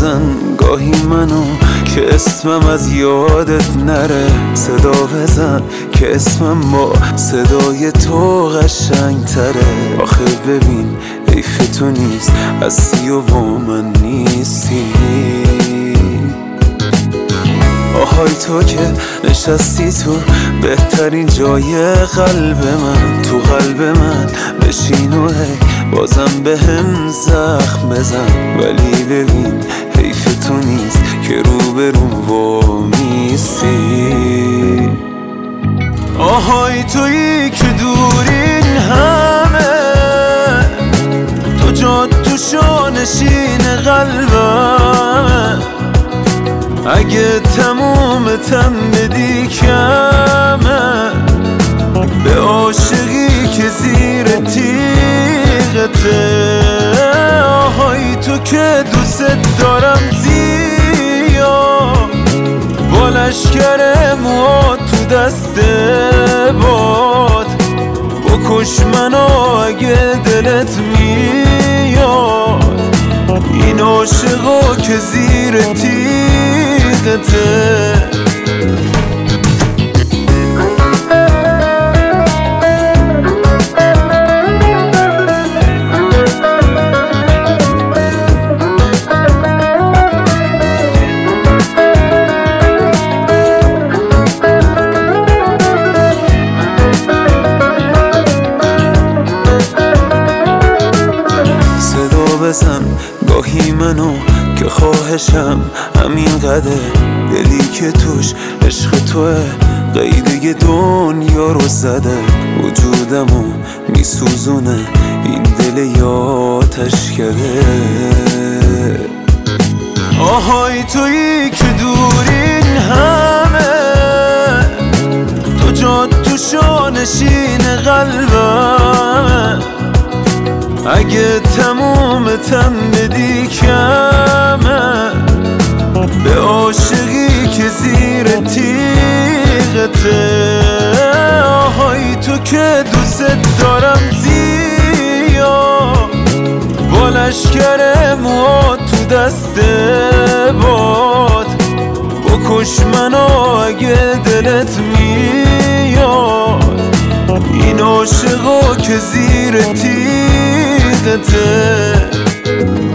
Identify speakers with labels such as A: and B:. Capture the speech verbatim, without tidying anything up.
A: بزن گاهی منو که اسمم از یادت نره. صدا بزن که اسمم با صدای تو قشنگ تره. آخه ببین حیف تو نیست هستی و با من نیستی. آهای تو که نشستی تو بهترین جای قلب من. تو قلب من بشین و هی بازم به هم زخم بزن. ولی ببین حیف تو نیست که رو به رو وامیستی. آهای تویی که دورین همه تو جاد تو شانشین قلبم. اگه تمومتم بدی کمه به عاشقی که زیر تیغته. آهای تو که دوست دارم زیاد با لشکر موات تو دست باد. بکش منو اگه دلت میاد این عاشقا که زیر تیغته. بزن گاهی منو که خواهشم همین قدر. دلی که توش عشق توه قیده دنیا رو زده. وجودمو میسوزونه این دل یاتش کرده. آهای تویی که دورین همه تو جاد تو شانشین قلبم. اگه تمومتم بدی کمه به عاشقی که زیر تیغته. آهای تو که دوست دارم زیاد با لشکر موات تو دست باد. بکش منو اگه دلت میاد این عاشقا که زیر تیغته.